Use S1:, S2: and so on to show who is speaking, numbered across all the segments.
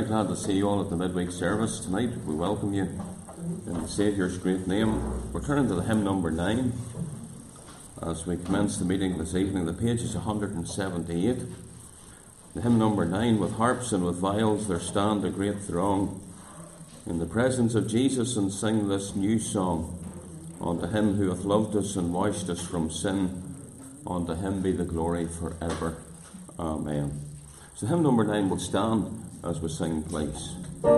S1: very glad to see you all at the midweek service tonight. We welcome you in the Saviour's great name. We're turning to the hymn number 9 as we commence the meeting this evening. The page is 178. The hymn number 9, with harps and with viols there stand a great throng in the presence of Jesus, and sing this new song. Unto him who hath loved us and washed us from sin, unto him be the glory forever. Amen. So hymn number 9 will stand as we sing, please.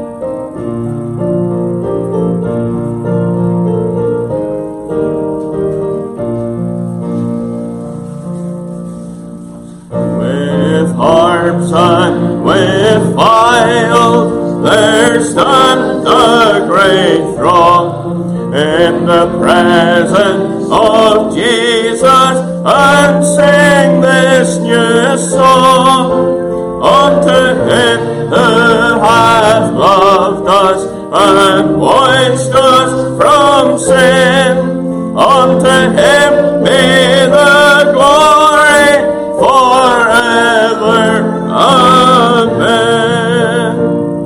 S1: With harps and with viols there stand a great throng in the presence of Jesus, and sing this new song. Unto him who hath loved us and washed us from sin, unto him be the glory forever. Amen.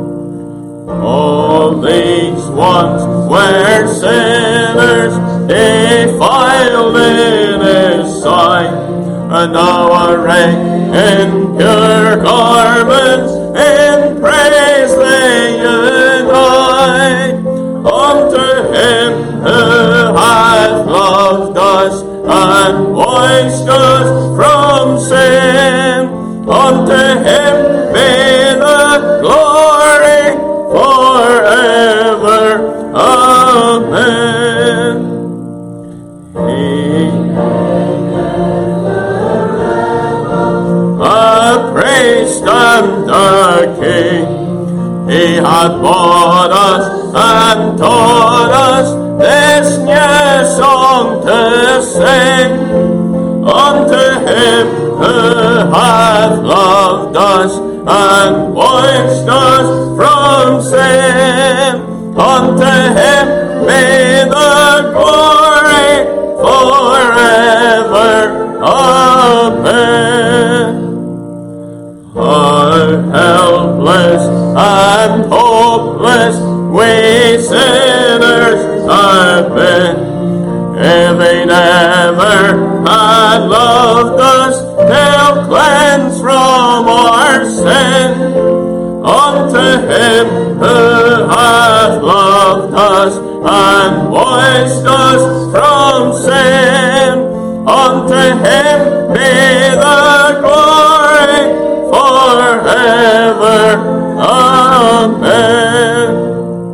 S1: All these once were sinners, defiled in his sight, and now arrayed in pure garments, in praise they unite. Unto him who hath loved us and washed us from sin, unto him be the glory forever. Amen. A priest and a king, he hath bought us and taught us this new song to sing. Unto him who hath loved us and washed us from sin, unto him be the glory forever. Amen. How helpless and hopeless we sinners have been, if he never had loved us till cleansed from our sin. Unto him who hath loved us and washed us from sin, unto him be the glory forever. Amen.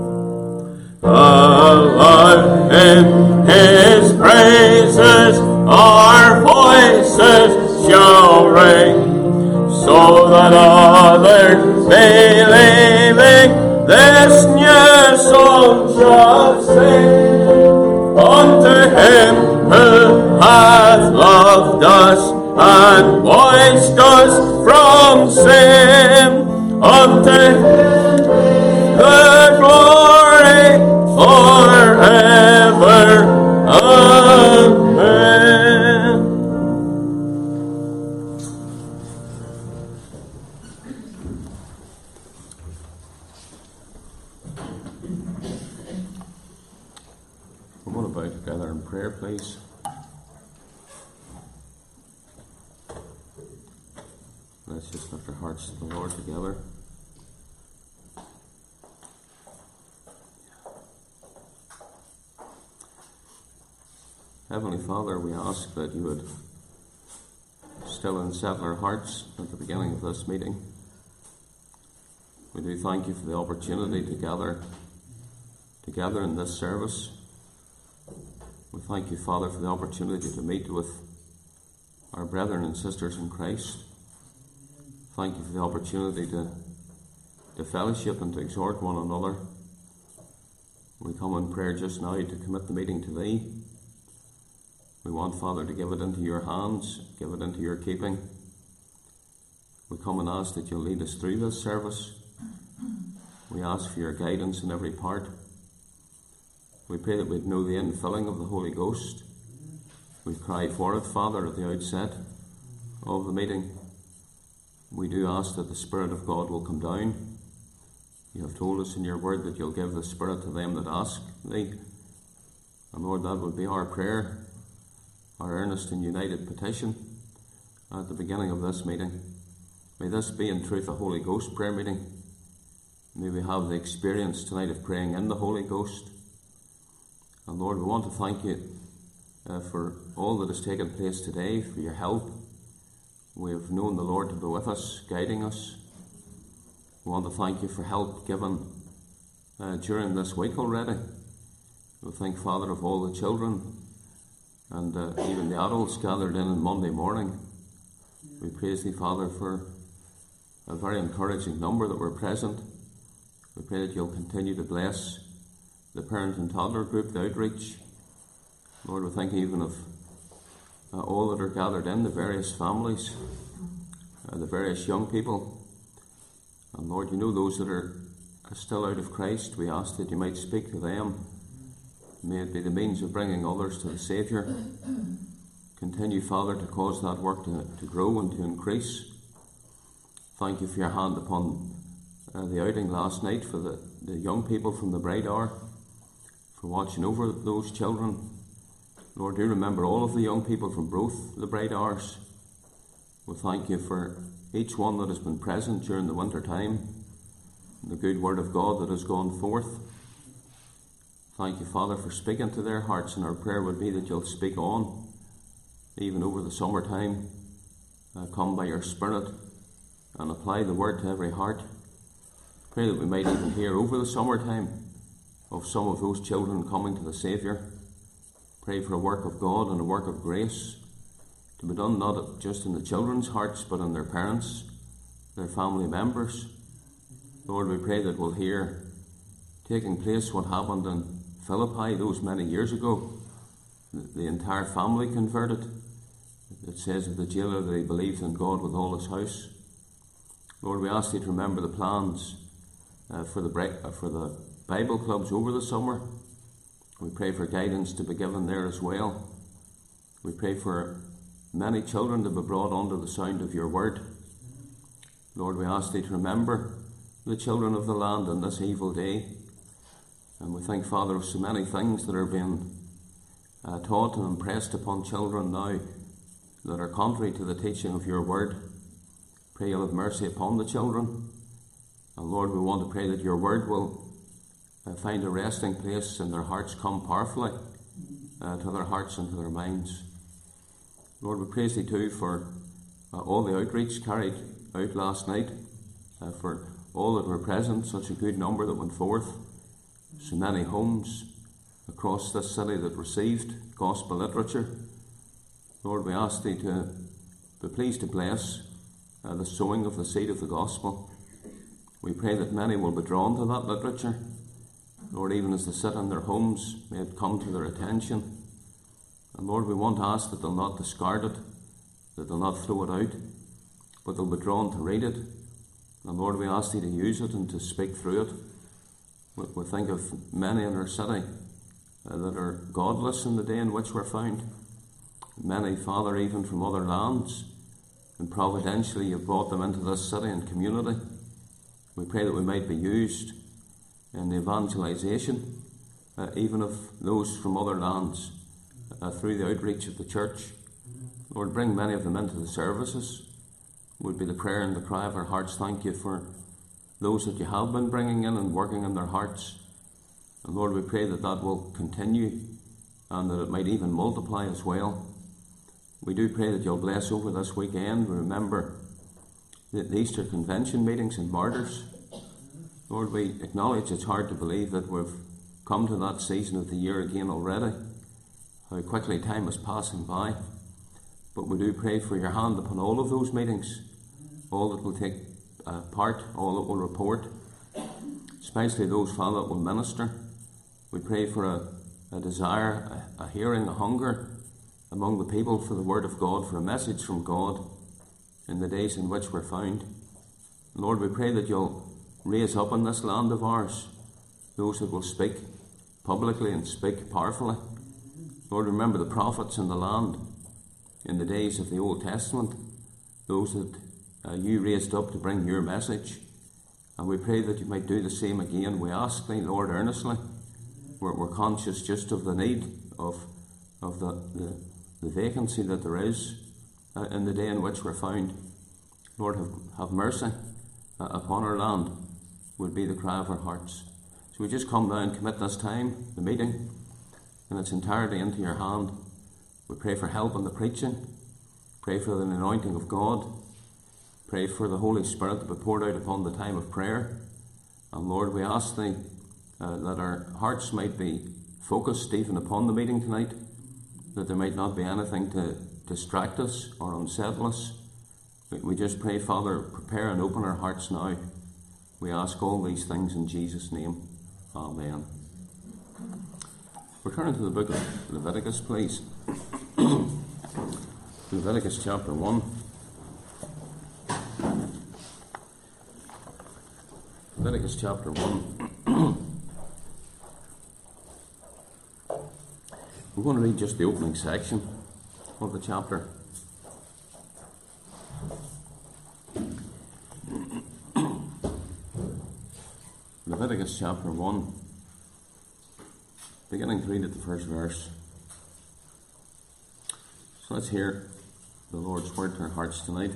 S1: Aloud in his praises our voices shall ring, so that others believing this new song shall sing. Unto him who hath loved us and washed us from sin, unto him the glory forever. Amen. We're going to bow together in prayer, please. Let's just lift our hearts to the Lord together. Heavenly Father, we ask that you would still and settle our hearts at the beginning of this meeting. We do thank you for the opportunity to gather together in this service. We thank you, Father, for the opportunity to meet with our brethren and sisters in Christ. Thank you for the opportunity to fellowship and to exhort one another. We come in prayer just now to commit the meeting to Thee. We want, Father, to give it into your hands, give it into your keeping. We come and ask that you'll lead us through this service. We ask for your guidance in every part. We pray that we'd know the infilling of the Holy Ghost. We've cried for it, Father, at the outset of the meeting. We do ask that the Spirit of God will come down You have told us in your word that you'll give the Spirit to them that ask thee. And Lord, that would be our prayer, our earnest and united petition at the beginning of this meeting. May this be in truth a Holy Ghost prayer meeting. May we have the experience tonight of praying in the Holy Ghost. And Lord, we want to thank you for all that has taken place today, for your help. We have known the Lord to be with us, guiding us. We want to thank you for help given during this week already. We thank, Father, of all the children and even the adults gathered in on Monday morning. We praise thee, Father, for a very encouraging number that were present. We pray that you'll continue to bless the parent and toddler group, the outreach. Lord, we thank you even of all that are gathered in, the various families, the various young people. And Lord, you know those that are still out of Christ. We ask that you might speak to them. May it be the means of bringing others to the Saviour. Continue, Father, to cause that work to grow and to increase. Thank you for your hand upon the outing last night, for the young people from the Bright Hour, for watching over those children. Lord, do remember all of the young people from both the Bright Hours. We thank you for each one that has been present during the winter time, the good word of God that has gone forth. Thank you, Father, for speaking to their hearts, and our prayer would be that you'll speak on, even over the summertime. Come by your Spirit and apply the word to every heart. Pray that we might even hear over the summertime of some of those children coming to the Saviour. Pray for a work of God and a work of grace to be done not just in the children's hearts, but in their parents, their family members. Lord, we pray that we'll hear taking place what happened in Philippi those many years ago. The entire family converted. It says of the jailer that he believed in God with all his house. Lord, we ask you to remember the plans for the Bible clubs over the summer. We pray for guidance to be given there as well. We pray for many children to be brought under the sound of your word. Lord, we ask thee to remember the children of the land in this evil day. And we thank, Father, of so many things that are being taught and impressed upon children now that are contrary to the teaching of your word. Pray you'll have mercy upon the children. And Lord, we want to pray that your word will find a resting place in their hearts, come powerfully to their hearts and to their minds. Lord, we praise thee too for all the outreach carried out last night, for all that were present, such a good number that went forth, so many homes across this city that received gospel literature. Lord, we ask thee to be pleased to bless the sowing of the seed of the gospel. We pray that many will be drawn to that literature. Lord, even as they sit in their homes, may it come to their attention. And Lord, we want to ask that they'll not discard it, that they'll not throw it out, but they'll be drawn to read it. And Lord, we ask thee to use it and to speak through it. We think of many in our city that are godless in the day in which we're found. Many, Father, even from other lands. And providentially you've brought them into this city and community. We pray that we might be used in the evangelization, even of those from other lands, through the outreach of the church. Lord, bring many of them into the services. Would be the prayer and the cry of our hearts. Thank you for those that you have been bringing in and working in their hearts. And Lord, we pray that that will continue and that it might even multiply as well. We do pray that you'll bless over this weekend. We remember the Easter Convention meetings and martyrs. Lord, we acknowledge it's hard to believe that we've come to that season of the year again already. How quickly time is passing by. But we do pray for your hand upon all of those meetings, all that will take part, all that will report, especially those, Father, that will minister. We pray for a desire, a hearing, a hunger among the people for the word of God, for a message from God in the days in which we're found. Lord, we pray that you'll raise up in this land of ours those that will speak publicly and speak powerfully. Lord, remember the prophets in the land in the days of the Old Testament, those that you raised up to bring your message. And we pray that you might do the same again. We ask thee, Lord, earnestly. We're conscious just of the need of the vacancy that there is in the day in which we're found. Lord, have mercy upon our land, would be the cry of our hearts. So we just come now and commit this time, the meeting, in its entirety into your hand. We pray for help in the preaching. Pray for the anointing of God. Pray for the Holy Spirit to be poured out upon the time of prayer. And Lord, we ask thee that our hearts might be focused even upon the meeting tonight, that there might not be anything to distract us or unsettle us. We just pray, Father, prepare and open our hearts now. We ask all these things in Jesus' name. Amen. We're turning to the book of Leviticus, please. Leviticus chapter 1. Leviticus chapter 1. We're going to read just the opening section of the chapter. Leviticus chapter 1, beginning to read at the first verse. So let's hear the Lord's word to our hearts tonight.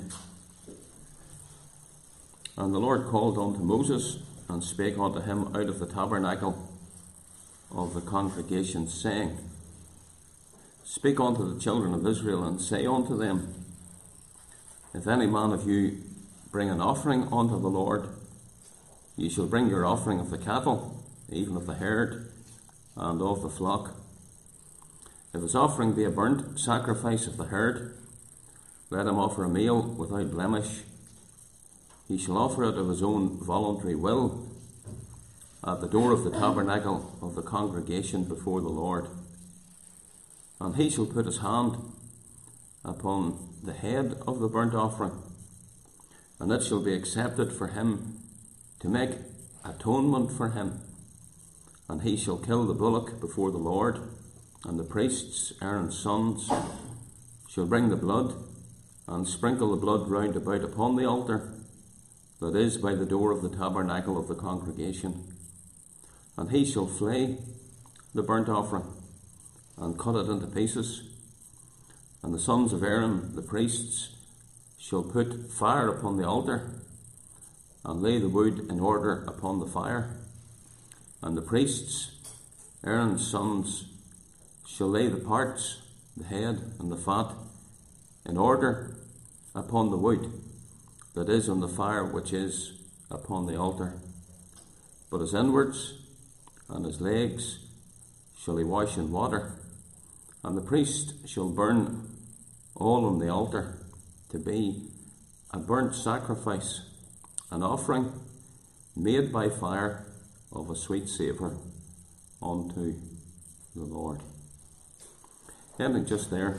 S1: And the Lord called unto Moses, and spake unto him out of the tabernacle of the congregation, saying, Speak unto the children of Israel, and say unto them, If any man of you bring an offering unto the Lord, ye shall bring your offering of the cattle, even of the herd, and of the flock. If his offering be a burnt sacrifice of the herd, let him offer a meal without blemish. He shall offer it of his own voluntary will at the door of the tabernacle of the congregation before the Lord. And he shall put his hand upon the head of the burnt offering, and it shall be accepted for him to make atonement for him. And he shall kill the bullock before the Lord, and the priests, Aaron's sons, shall bring the blood, and sprinkle the blood round about upon the altar that is by the door of the tabernacle of the congregation. And he shall flay the burnt offering, and cut it into pieces. And the sons of Aaron, the priests, shall put fire upon the altar, and lay the wood in order upon the fire. And the priests, Aaron's sons, shall lay the parts, the head and the fat, in order upon the wood that is on the fire which is upon the altar. But his inwards and his legs shall he wash in water, and the priest shall burn all on the altar to be a burnt sacrifice, an offering made by fire of a sweet savour unto the Lord. Ending just there,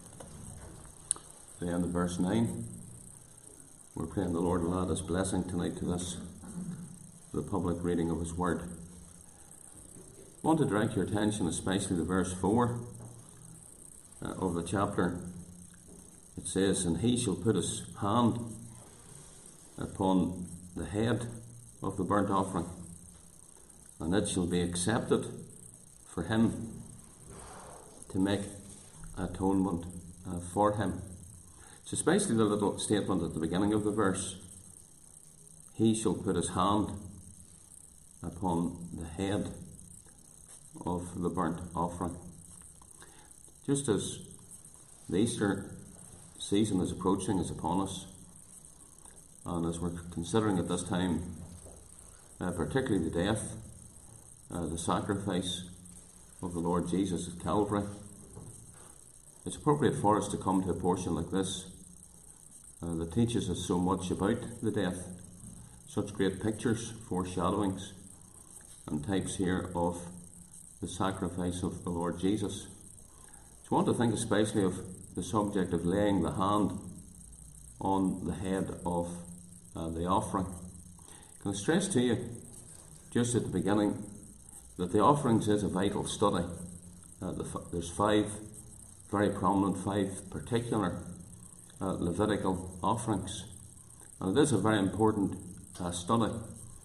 S1: the end of verse 9. We're praying the Lord will add his blessing tonight to this, the public reading of his word. I want to direct your attention especially to verse 4 of the chapter. It says, And he shall put his hand upon the head of the burnt offering, and it shall be accepted for him to make atonement for him. It's especially the little statement at the beginning of the verse. He shall put his hand upon the head of the burnt offering. Just as the Easter season is approaching, is upon us, and as we're considering at this time, particularly the death, the sacrifice of the Lord Jesus at Calvary, it's appropriate for us to come to a portion like this that teaches us so much about the death, such great pictures, foreshadowings, and types here of the sacrifice of the Lord Jesus. So I want to think especially of the subject of laying the hand on the head of the offering. Can I stress to you, just at the beginning, that the offerings is a vital study. There's 5 very prominent, 5 particular Levitical offerings. And it is a very important study.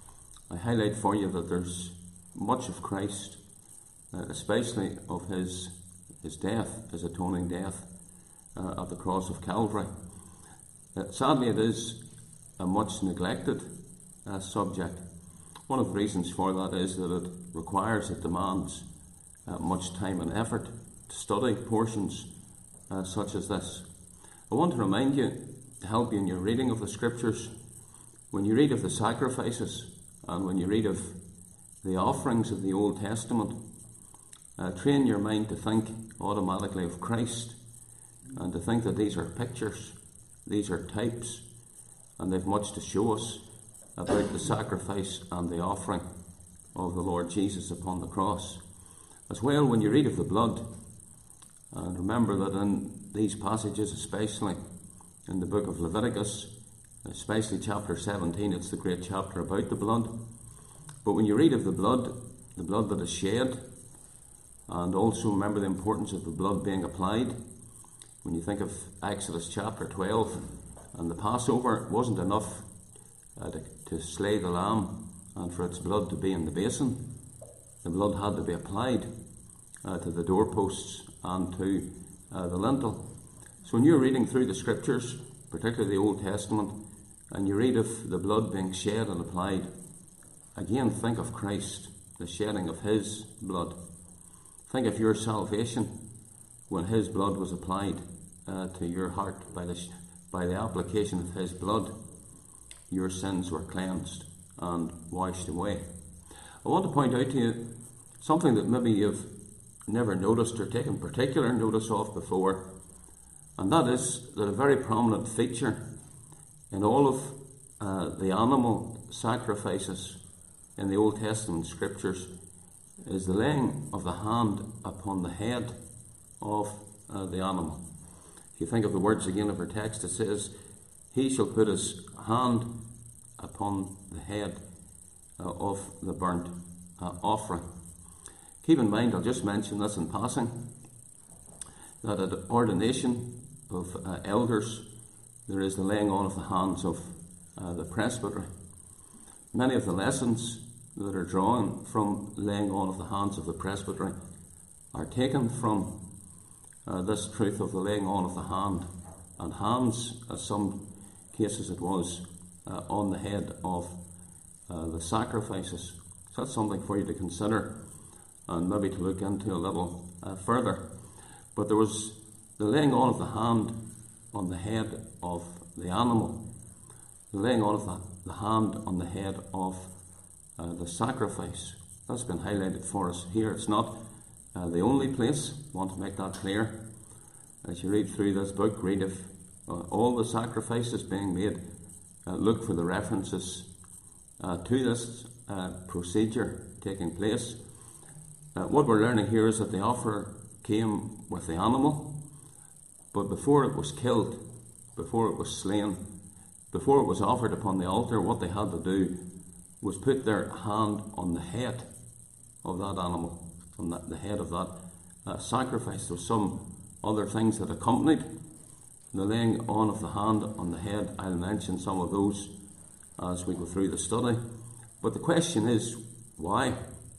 S1: I highlight for you that there's much of Christ, especially of his death, his atoning death at the cross of Calvary. Sadly, it is a much neglected subject. One of the reasons for that is that it demands much time and effort to study portions such as this. I want to remind you, to help you in your reading of the Scriptures, when you read of the sacrifices and when you read of the offerings of the Old Testament, train your mind to think automatically of Christ and to think that these are pictures, these are types, and they've much to show us about the sacrifice and the offering of the Lord Jesus upon the cross. As well, when you read of the blood, and remember that in these passages, especially in the book of Leviticus, especially chapter 17, it's the great chapter about the blood. But when you read of the blood that is shed, and also remember the importance of the blood being applied, when you think of Exodus chapter 12 and the Passover, it wasn't enough to slay the lamb and for its blood to be in the basin. The blood had to be applied to the doorposts and to the lintel. So when you're reading through the Scriptures, particularly the Old Testament, and you read of the blood being shed and applied, again think of Christ, the shedding of his blood. Think of your salvation when his blood was applied to your heart. By the application of his blood, your sins were cleansed and washed away. I want to point out to you something that maybe you've never noticed or taken particular notice of before, and that is that a very prominent feature in all of the animal sacrifices in the Old Testament Scriptures is the laying of the hand upon the head of the animal. If you think of the words again of our text, it says, "He shall put his hand upon the head of the burnt offering." Keep in mind, I'll just mention this in passing, that at the ordination of elders, there is the laying on of the hands of the presbytery. Many of the lessons that are drawn from laying on of the hands of the presbytery are taken from this truth of the laying on of the hand, and hands, as some cases it was, on the head of the sacrifices. So that's something for you to consider and maybe to look into a little further. But there was the laying on of the hand on the head of the animal, the laying on of the hand on the head of the sacrifice. That's been highlighted for us here. It's not the only place. I want to make that clear. As you read through this book, read of all the sacrifices being made. Look for the references to this procedure taking place. What we're learning here is that the offer came with the animal, but before it was killed, before it was slain, before it was offered upon the altar, what they had to do was put their hand on the head of that animal, on the head of that sacrifice. There were some other things that accompanied the laying on of the hand on the head. I'll mention some of those as we go through the study. But the question is, why?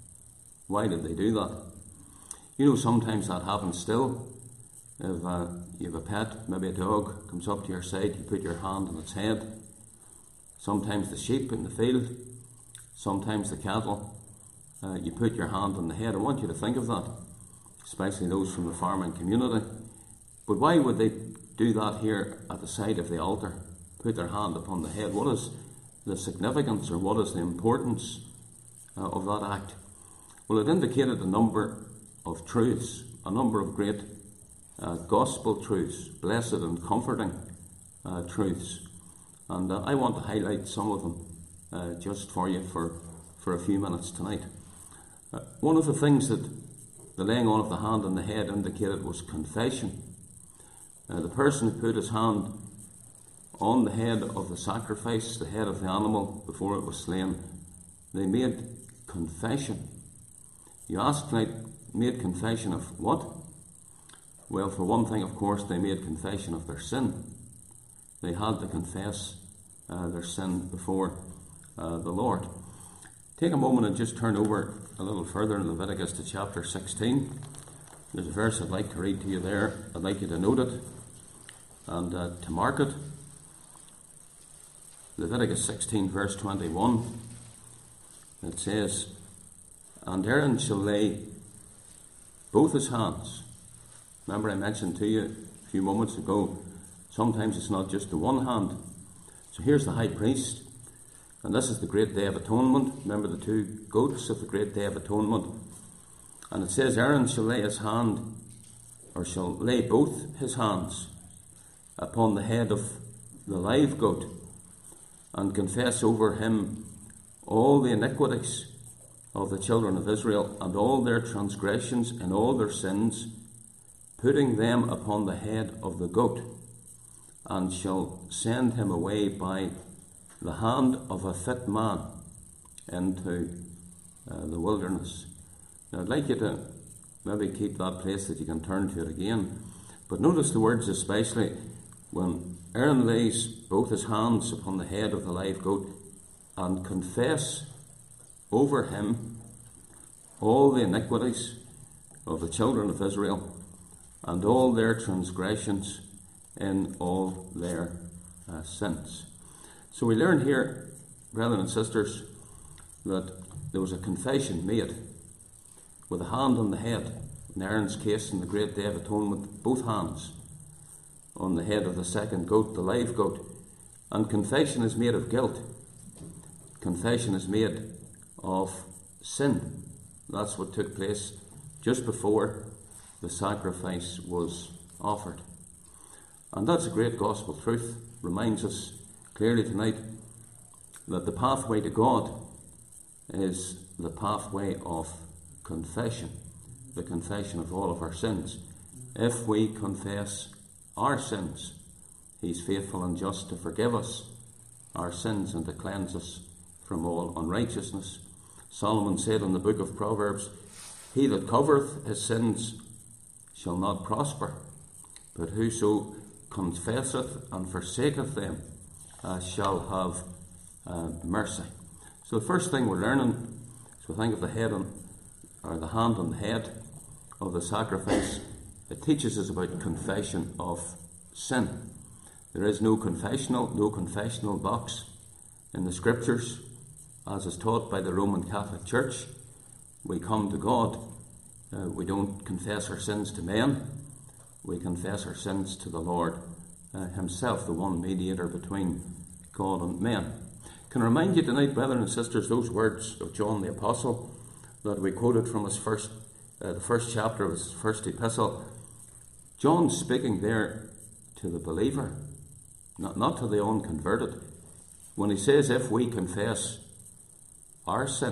S1: Why did they do that? You know, sometimes that happens still. If you have a pet, maybe a dog, comes up to your side, you put your hand on its head. Sometimes the sheep in the field, sometimes the cattle, you put your hand on the head. I want you to think of that, especially those from the farming community. But why would they do that here at the side of the altar? Put their hand upon the head. What is the significance, or what is the importance of that act? Well, it indicated a number of truths, a number of great gospel truths, blessed and comforting truths. And I want to highlight some of them just for you for a few minutes tonight. One of the things that the laying on of the hand on the head indicated was confession. The person who put his hand on the head of the sacrifice, the head of the animal, before it was slain, they made confession. You ask tonight, made confession of what? Well, for one thing, of course, they made confession of their sin. They had to confess their sin before the Lord. take a moment and just turn over a little further in Leviticus to chapter 16. There's a verse I'd like to read to you there. I'd like you to note it and to mark it. Leviticus 16 verse 21. It says, "And Aaron shall lay both his hands." Remember I mentioned to you a few moments ago, sometimes it's not just the one hand. So here's the high priest, and this is the great day of atonement. Remember the two goats of the great day of atonement. And it says, "Aaron shall lay his hand, or shall lay both his hands upon the head of the live goat, and confess over him all the iniquities of the children of Israel, and all their transgressions and all their sins, putting them upon the head of the goat, and shall send him away by the hand of a fit man into the wilderness." Now I'd like you to maybe keep that place that you can turn to it again. But notice the words especially when Aaron lays both his hands upon the head of the live goat and confess over him all the iniquities of the children of Israel and all their transgressions in all their sins. So we learn here, brethren and sisters, that there was a confession made with a hand on the head. In Aaron's case, in the great day of atonement, both hands on the head of the second goat, the live goat. And confession is made of guilt. Confession is made of sin. That's what took place just before the sacrifice was offered. And that's a great gospel truth. Reminds us clearly tonight that the pathway to God is the pathway of confession, the confession of all of our sins. If we confess our sins, He's faithful and just to forgive us our sins and to cleanse us from all unrighteousness. Solomon said in the book of Proverbs, "He that covereth his sins shall not prosper, but whoso confesseth and forsaketh them shall have mercy." So the first thing we're learning is we think of the head on, or the hand on the head of the sacrifice. It teaches us about confession of sin. There is no confessional box in the Scriptures, as is taught by the Roman Catholic Church. We come to God. We don't confess our sins to men. We confess our sins to the Lord Himself, the one mediator between God and men. Can I remind you tonight, brethren and sisters, those words of John the Apostle that we quoted from the first chapter of his first epistle. John speaking there to the believer, not to the unconverted. When he says, if we confess our sin,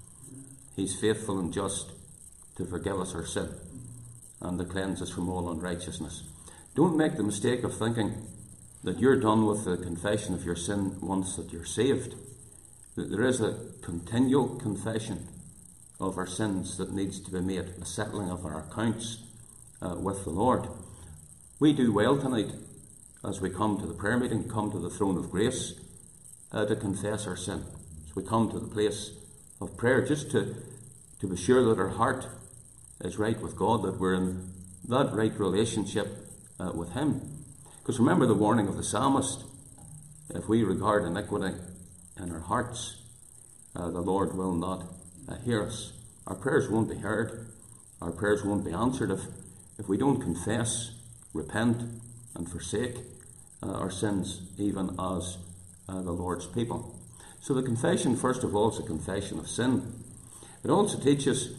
S1: He's faithful and just to forgive us our sin and to cleanse us from all unrighteousness. Don't make the mistake of thinking that you're done with the confession of your sin once that you're saved. There is a continual confession of our sins that needs to be made, a settling of our accounts with the Lord. We do well tonight, as we come to the prayer meeting, come to the throne of grace, to confess our sin. So we come to the place of prayer just to be sure that our heart is right with God, that we're in that right relationship with Him. Because remember the warning of the psalmist, if we regard iniquity in our hearts, the Lord will not hear us. Our prayers won't be heard. Our prayers won't be answered if we don't confess, repent and forsake our sins, even as the Lord's people. So the confession, first of all, is a confession of sin. It also teaches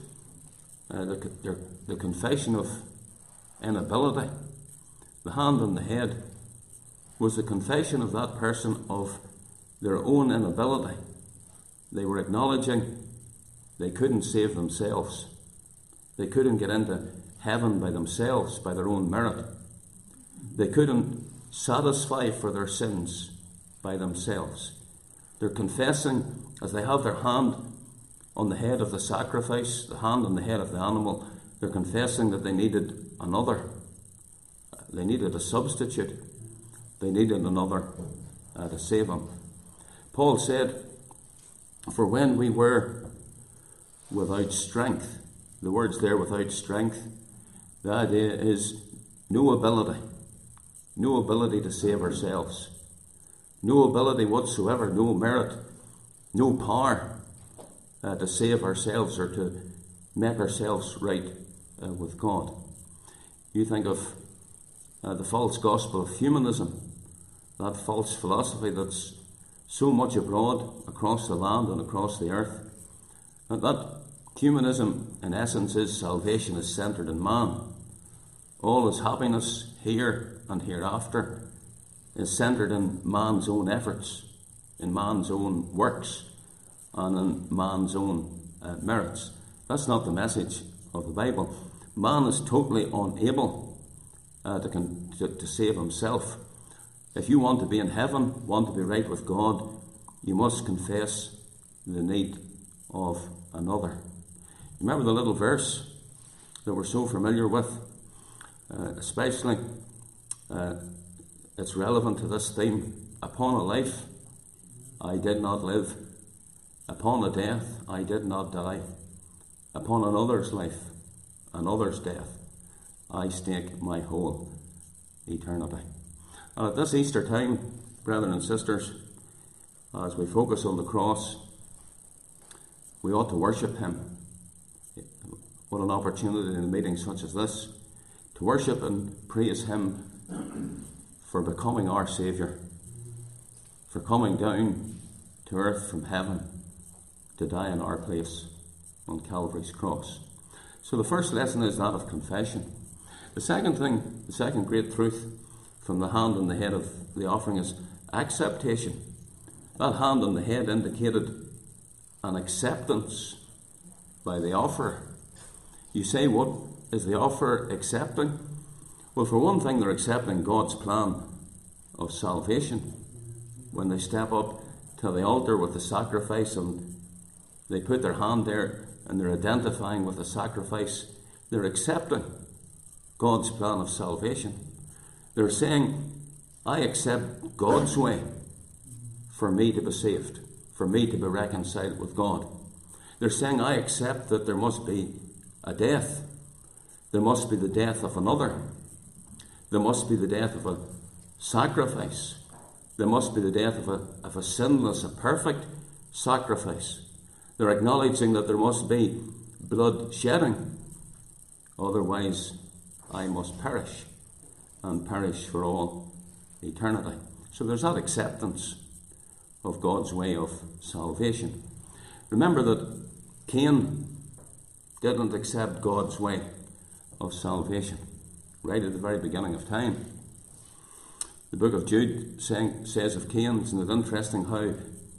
S1: the confession of inability. The hand on the head was the confession of that person of their own inability. They were acknowledging they couldn't save themselves. They couldn't get into heaven by themselves, by their own merit. They couldn't satisfy for their sins by themselves. They're confessing, as they have their hand on the head of the sacrifice, the hand on the head of the animal, they're confessing that they needed another. They needed a substitute. They needed another to save them. Paul said For when we were without strength, the words there, without strength, the idea is no ability to save ourselves, no ability whatsoever, no merit, no power to save ourselves or to make ourselves right with God. You think of the false gospel of humanism, that false philosophy that's so much abroad across the land and across the earth. And that humanism, in essence, is salvation is centred in man. All his happiness here and hereafter is centred in man's own efforts, in man's own works, and in man's own merits. That's not the message of the Bible. Man is totally unable to save himself. If you want to be in heaven, want to be right with God, you must confess the need of another. Remember the little verse that we're so familiar with? Especially, it's relevant to this theme. Upon a life I did not live, upon a death I did not die, upon another's life, another's death, I stake my whole eternity. And at this Easter time, brethren and sisters, as we focus on the cross, we ought to worship him. What an opportunity in a meeting such as this, to worship and praise him for becoming our Saviour, for coming down to earth from heaven to die in our place on Calvary's cross. So the first lesson is that of confession. The second thing, the second great truth from the hand on the head of the offering is acceptation. That hand on the head indicated an acceptance by the offerer. You say, what is the offerer accepting? Well, for one thing, they're accepting God's plan of salvation. When they step up to the altar with the sacrifice and they put their hand there and they're identifying with the sacrifice, they're accepting God's plan of salvation. They're saying, I accept God's way for me to be saved, for me to be reconciled with God. They're saying, I accept that there must be a death. There must be the death of another. There must be the death of a sacrifice. There must be the death of a sinless, a perfect sacrifice. They're acknowledging that there must be blood shedding. Otherwise, I must perish, and perish for all eternity. So there's that acceptance of God's way of salvation. Remember that Cain didn't accept God's way of salvation right at the very beginning of time. The book of Jude says of Cain, isn't it interesting how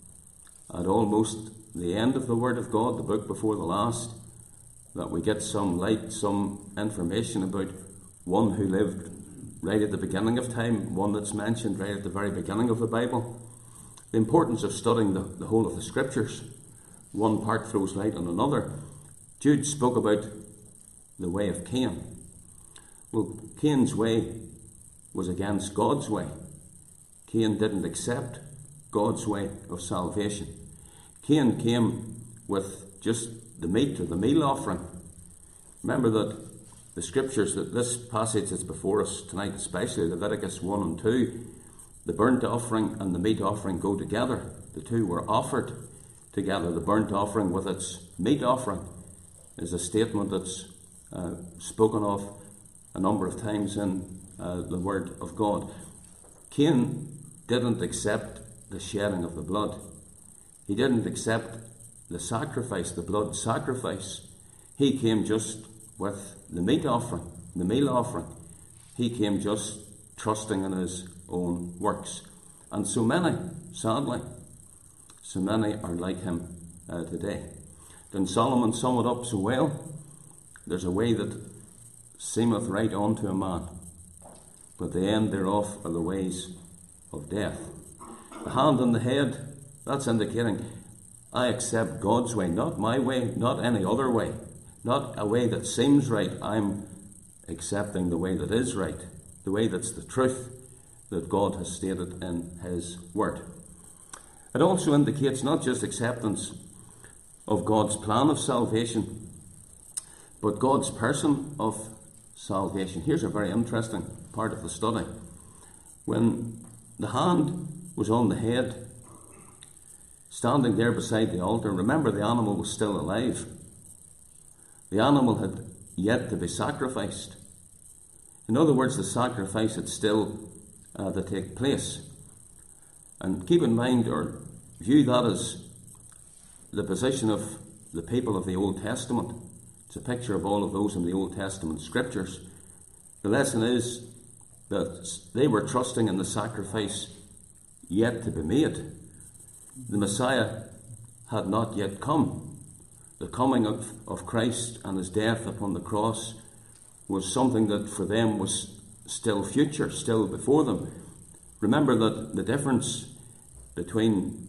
S1: at almost the end of the Word of God, the book before the last, that we get some light, some information about one who lived right at the beginning of time, one that's mentioned right at the very beginning of the Bible. The importance of studying the whole of the Scriptures. One part throws light on another. Jude spoke about the way of Cain. Well, Cain's way was against God's way. Cain didn't accept God's way of salvation. Cain came with just the meat or the meal offering. Remember that the Scriptures, that this passage that's before us tonight, especially Leviticus 1 and 2, the burnt offering and the meat offering go together. The two were offered together. The burnt offering with its meat offering is a statement that's spoken of a number of times in the Word of God. Cain didn't accept the shedding of the blood. He didn't accept the sacrifice, the blood sacrifice. He came just with the meat offering, the meal offering. He came just trusting in his own works. And so many, sadly, so many are like him today. Then Solomon sum it up so well. There's a way that seemeth right unto a man, but the end thereof are the ways of death. The hand on the head, that's indicating I accept God's way, not my way, not any other way, not a way that seems right. I'm accepting the way that is right, the way that's the truth that God has stated in his word. It also indicates not just acceptance of God's plan of salvation, but God's person of salvation. Here's a very interesting part of the study. When the hand was on the head, standing there beside the altar, remember the animal was still alive. The animal had yet to be sacrificed. In other words, the sacrifice had still to take place. And keep in mind, or view that as the position of the people of the Old Testament. It's a picture of all of those in the Old Testament scriptures. The lesson is that they were trusting in the sacrifice yet to be made. The Messiah had not yet come. The coming of Christ and his death upon the cross was something that for them was still future, still before them. Remember that the difference between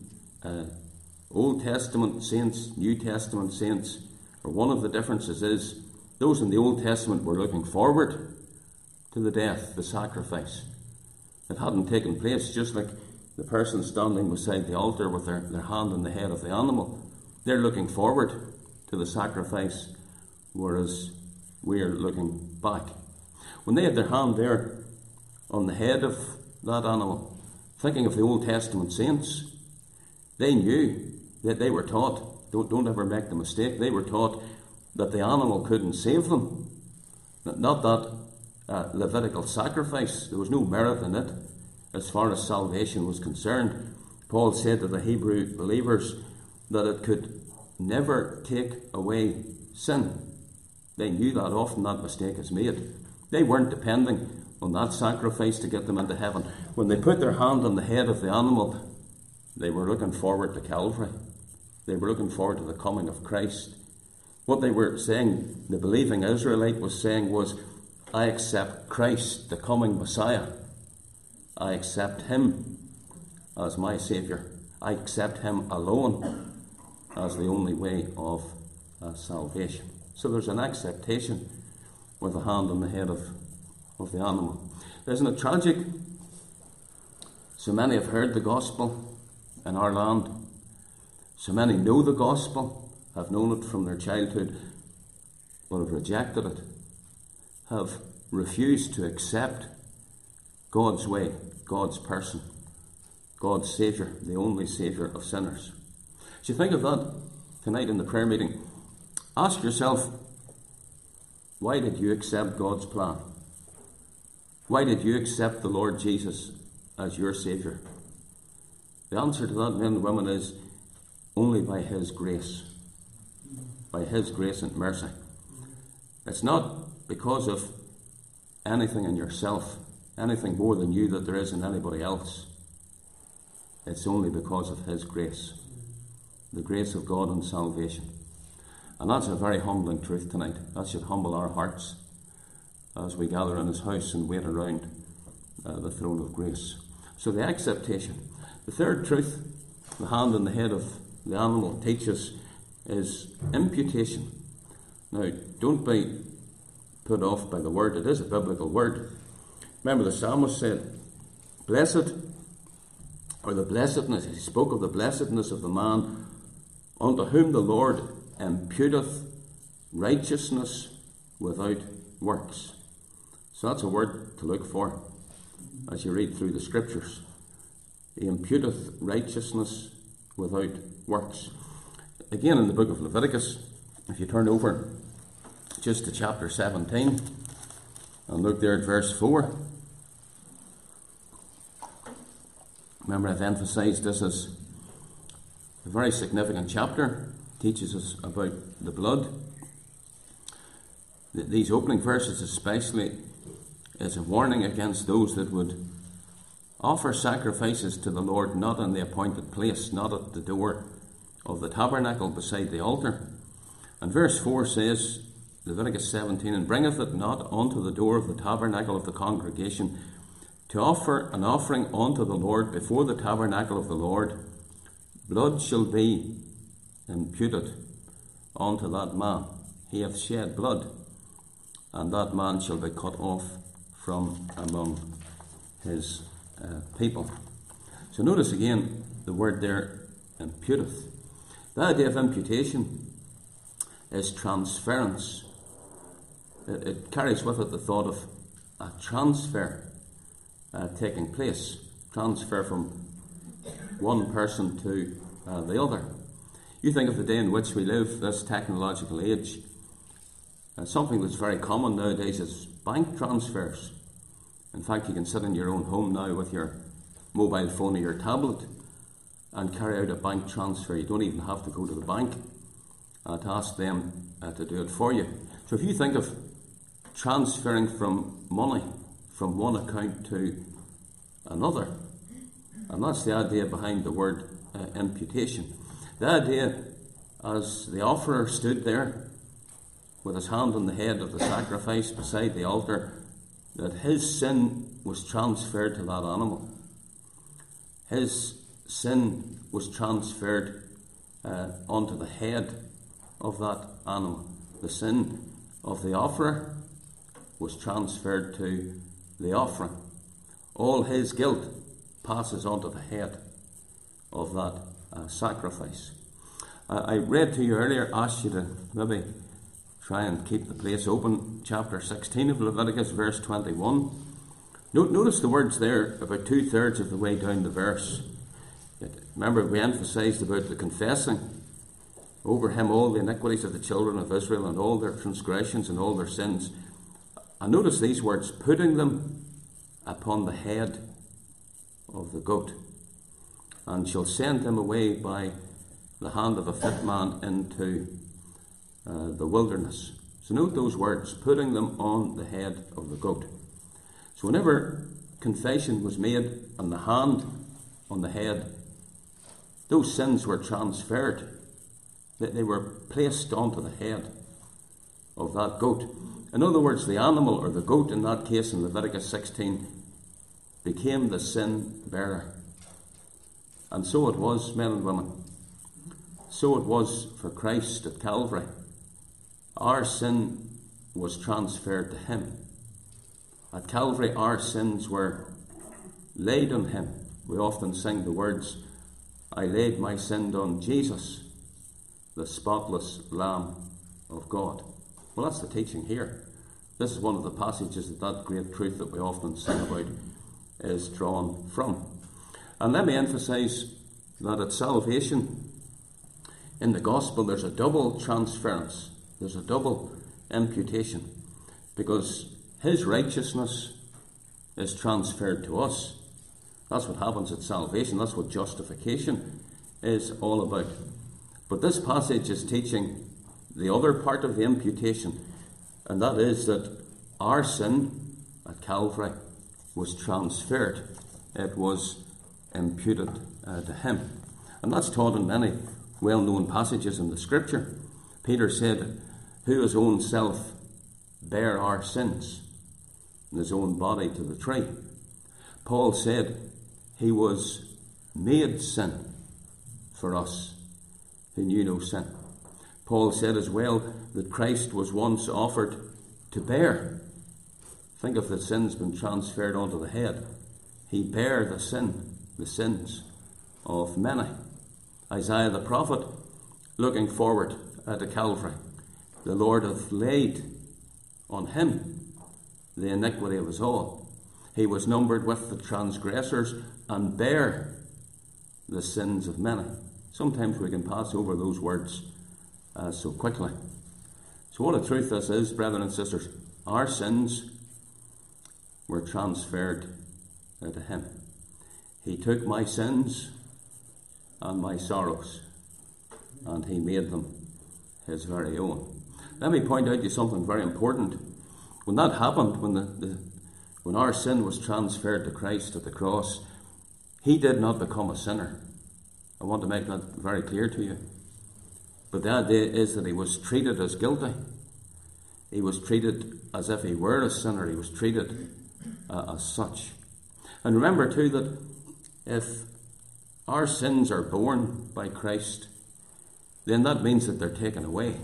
S1: Old Testament saints, New Testament saints, or one of the differences is those in the Old Testament were looking forward to the death, the sacrifice. It hadn't taken place, just like the person standing beside the altar with their hand on the head of the animal. They're looking forward to the sacrifice, whereas we're looking back. When they had their hand there on the head of that animal, thinking of the Old Testament saints, they knew that they were taught, don't ever make the mistake, they were taught that the animal couldn't save them. Not that Levitical sacrifice, there was no merit in it as far as salvation was concerned. Paul said to the Hebrew believers that it could never take away sin. They knew that often that mistake is made. They weren't depending on that sacrifice to get them into heaven. When they put their hand on the head of the animal, they were looking forward to Calvary. They were looking forward to the coming of Christ. What they were saying, the believing Israelite was saying was, I accept Christ, the coming Messiah. I accept him as my Saviour. I accept him alone as the only way of salvation. So there's an acceptation with a hand on the head of the animal. Isn't it tragic? So many have heard the gospel in our land. So many know the gospel, have known it from their childhood, but have rejected it, have refused to accept God's way, God's person, God's Saviour, the only Saviour of sinners. As you think of that tonight in the prayer meeting, ask yourself, why did you accept God's plan? Why did you accept the Lord Jesus as your Saviour? The answer to that, men and women, is only by his grace. By his grace and mercy. It's not because of anything in yourself, anything more than you that there is in anybody else. It's only because of his grace. The grace of God and salvation. And that's a very humbling truth tonight. That should humble our hearts as we gather in his house and wait around the throne of grace. So the acceptation. The third truth, the hand on the head of the animal teaches, is imputation. Now, don't be put off by the word. It is a biblical word. Remember, the psalmist said, blessed, or the blessedness, he spoke of the blessedness of the man unto whom the Lord imputeth righteousness without works. So that's a word to look for as you read through the scriptures. He imputeth righteousness without works. Again, in the book of Leviticus, if you turn over just to chapter 17 and look there at verse 4. Remember, I've emphasized this as a very significant chapter. It teaches us about the blood. These opening verses especially is a warning against those that would offer sacrifices to the Lord not in the appointed place, not at the door of the tabernacle beside the altar. And verse 4 says, Leviticus 17, and bringeth it not unto the door of the tabernacle of the congregation to offer an offering unto the Lord before the tabernacle of the Lord, blood shall be imputed unto that man. He hath shed blood, and that man shall be cut off from among his people. So notice again, the word there, imputeth. The idea of imputation is transference. It carries with it the thought of a transfer taking place. Transfer from one person to the other. You think of the day in which we live, this technological age. Something that's very common nowadays is bank transfers. In fact, you can sit in your own home now with your mobile phone or your tablet and carry out a bank transfer. You don't even have to go to the bank to ask them to do it for you. So if you think of transferring from money from one account to another, and that's the idea behind the word imputation. The idea, as the offerer stood there with his hand on the head of the sacrifice beside the altar, that his sin was transferred to that animal. His sin was transferred onto the head of that animal. The sin of the offerer was transferred to the offering. All his guilt passes onto the head of that sacrifice. I read to you earlier, asked you to maybe try and keep the place open, chapter 16 of Leviticus, verse 21. Notice the words there about 2/3 of the way down the verse. Remember, we emphasised about the confessing over him all the iniquities of the children of Israel and all their transgressions and all their sins. And notice these words, putting them upon the head of the goat, and shall send him away by the hand of a fit man into the wilderness. So note those words, putting them on the head of the goat. So whenever confession was made and the hand on the head, those sins were transferred. They were placed onto the head of that goat. In other words, the animal, or the goat in that case in Leviticus 16, became the sin bearer. And so it was, men and women. So it was for Christ at Calvary. Our sin was transferred to him. At Calvary, our sins were laid on him. We often sing the words, I laid my sin on Jesus, the spotless Lamb of God. Well, that's the teaching here. This is one of the passages that great truth that we often sing about is drawn from. And let me emphasise that at salvation, in the gospel, there's a double transference. There's a double imputation. Because his righteousness is transferred to us. That's what happens at salvation. That's what justification is all about. But this passage is teaching the other part of the imputation, and that is that our sin at Calvary was transferred. It was imputed to him. And that's taught in many well-known passages in the Scripture. Peter said, who his own self bare our sins in his own body to the tree. Paul said he was made sin for us who knew no sin. Paul said as well that Christ was once offered to bear. Think of the sins being transferred onto the head. He bare the sins of many. Isaiah the prophet, looking forward to Calvary, the Lord hath laid on him the iniquity of us all. He was numbered with the transgressors and bare the sins of many. Sometimes we can pass over those words so quickly. So what a truth this is, brethren and sisters. Our sins were transferred to him. He took my sins and my sorrows, and he made them his very own. Let me point out to you something very important. When that happened, when our sin was transferred to Christ at the cross, he did not become a sinner. I want to make that very clear to you. But the idea is that he was treated as guilty. He was treated as if he were a sinner. He was treated as such. And remember too that if our sins are borne by Christ, then that means that they're taken away.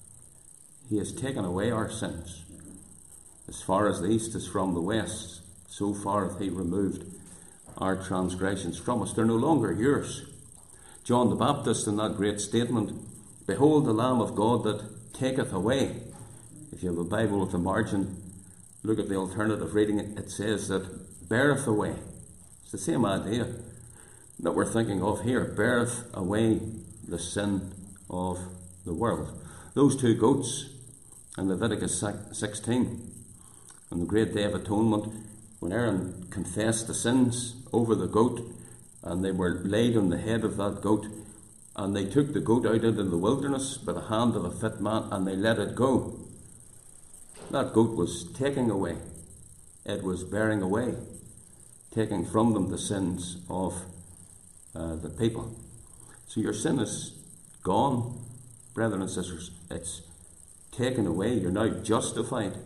S1: He has taken away our sins. As far as the east is from the west, so far hath he removed our transgressions from us. They're no longer yours. John the Baptist, in that great statement, "Behold the Lamb of God that taketh away." If you have a Bible with a margin, look at the alternative reading. It says that beareth away. It's the same idea that we're thinking of here. Beareth away the sin of the world. Those two goats in Leviticus 16, on the great Day of Atonement, when Aaron confessed the sins over the goat, and they were laid on the head of that goat, and they took the goat out into the wilderness by the hand of a fit man, and they let it go. That goat was taking away. It was bearing away, taking from them the sins of the people. So your sin is gone, brethren and sisters. It's taken away. You're now justified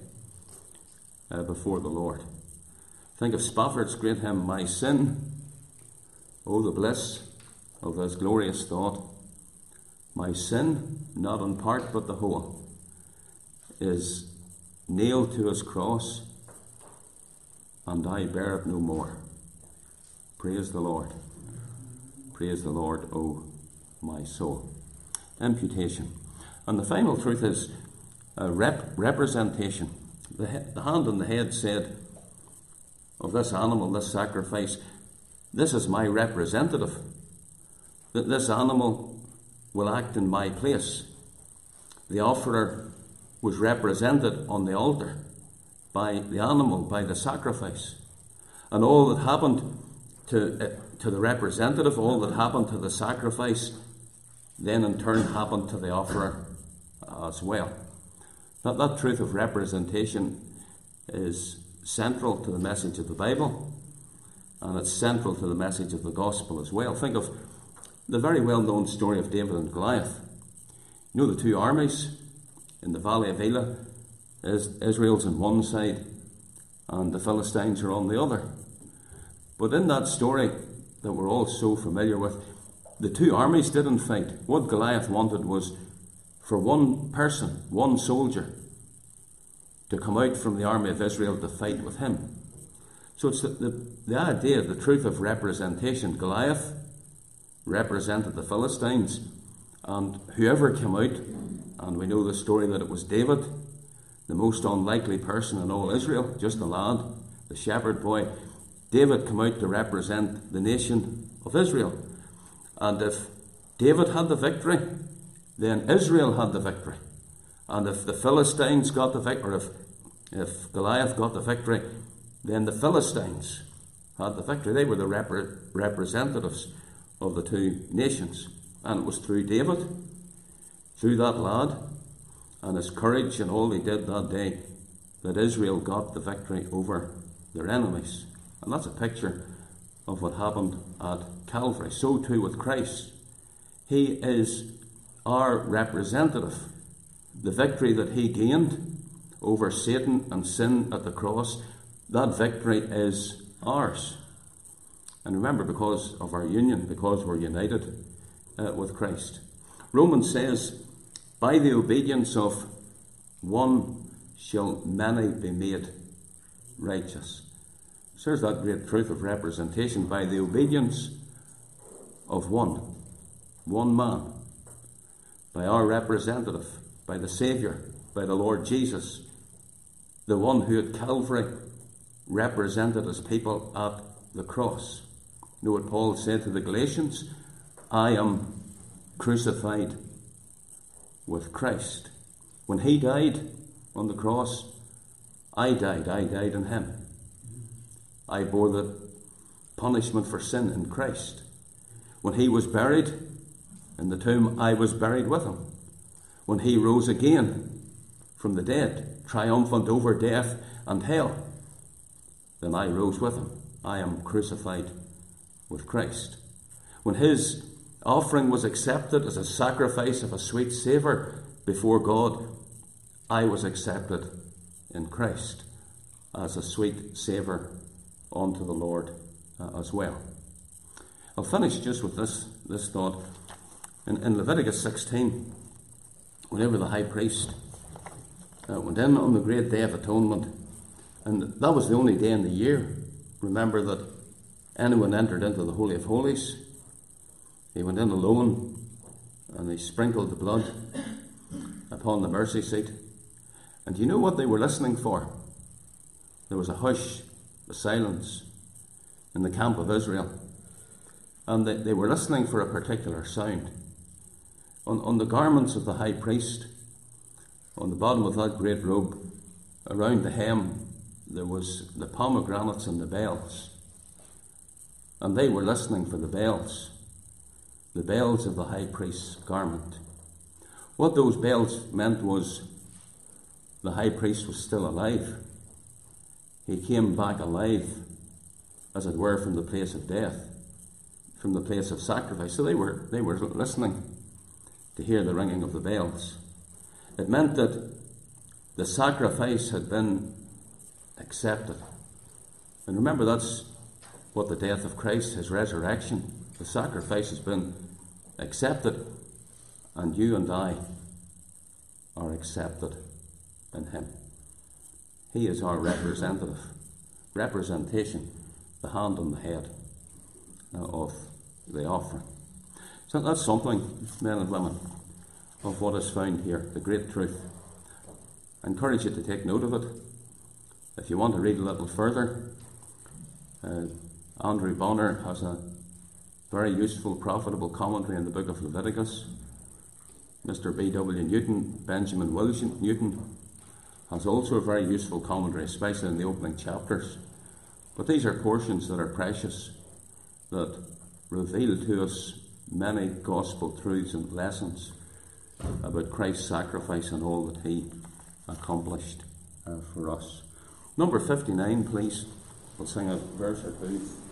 S1: before the Lord. Think of Spafford's great hymn, "My sin, oh the bliss of this glorious thought. My sin, not in part but the whole, is nailed to his cross, and I bear it no more. Praise the Lord. Praise the Lord, O my soul." Imputation. And the final truth is representation. The hand on the head said of this animal, this sacrifice, "This is my representative. That this animal will act in my place." The offerer was represented on the altar by the animal, by the sacrifice. And all that happened to the representative, all that happened to the sacrifice, then in turn happened to the offerer as well. That truth of representation is central to the message of the Bible, and it's central to the message of the gospel as well. Think of the very well-known story of David and Goliath. You know the two armies in the valley of Elah? Israel's on one side and the Philistines are on the other. But in that story that we're all so familiar with, the two armies didn't fight. What Goliath wanted was for one person, one soldier, to come out from the army of Israel to fight with him. So it's the idea, the truth of representation. Goliath represented the Philistines, and whoever came out, and we know the story that it was David, the most unlikely person in all Israel, just a lad, the shepherd boy. David came out to represent the nation of Israel. And if David had the victory, then Israel had the victory. And if the Philistines got the victory, or if Goliath got the victory, then the Philistines had the victory. They were the representatives of the two nations. And it was through David, through that lad, and his courage and all he did that day, that Israel got the victory over their enemies. And that's a picture of what happened at Calvary. So too with Christ. He is our representative. The victory that he gained over Satan and sin at the cross, that victory is ours. And remember, because of our union, because we're united with Christ. Romans says, by the obedience of one shall many be made righteous. So there's that great truth of representation. By the obedience of one man, by our representative, by the Saviour, by the Lord Jesus, the one who at Calvary represented his people at the cross. You know what Paul said to the Galatians? I am crucified with Christ. When he died on the cross, I died in him. I bore the punishment for sin in Christ. When he was buried in the tomb, I was buried with him. When he rose again from the dead, triumphant over death and hell, then I rose with him. I am crucified with Christ. When his offering was accepted as a sacrifice of a sweet savour before God, I was accepted in Christ as a sweet savour unto the Lord as well. I'll finish just with this thought. In Leviticus 16, whenever the high priest went in on the great Day of Atonement, and that was the only day in the year, remember, that anyone entered into the Holy of Holies, he went in alone and he sprinkled the blood upon the mercy seat. And do you know what they were listening for? There was a hush, a silence in the camp of Israel. And they were listening for a particular sound. On the garments of the high priest, on the bottom of that great robe, around the hem, there was the pomegranates and the bells. And they were listening for the bells of the high priest's garment. What those bells meant was the high priest was still alive. He came back alive, as it were, from the place of death, from the place of sacrifice. So they were listening to hear the ringing of the bells. It meant that the sacrifice had been accepted. And remember, that's what the death of Christ, his resurrection, the sacrifice has been accepted, and you and I are accepted in him. He is our representation, the hand on the head of the offering. So that's something, men and women, of what is found here, the great truth. I encourage you to take note of it. If you want to read a little further, Andrew Bonner has a very useful, profitable commentary in the book of Leviticus. Mr. B.W. Newton, Benjamin Wilson Newton, has also a very useful commentary, especially in the opening chapters. But these are portions that are precious, that reveal to us many gospel truths and lessons about Christ's sacrifice and all that he accomplished for us. Number 59, please. We'll sing a verse or two.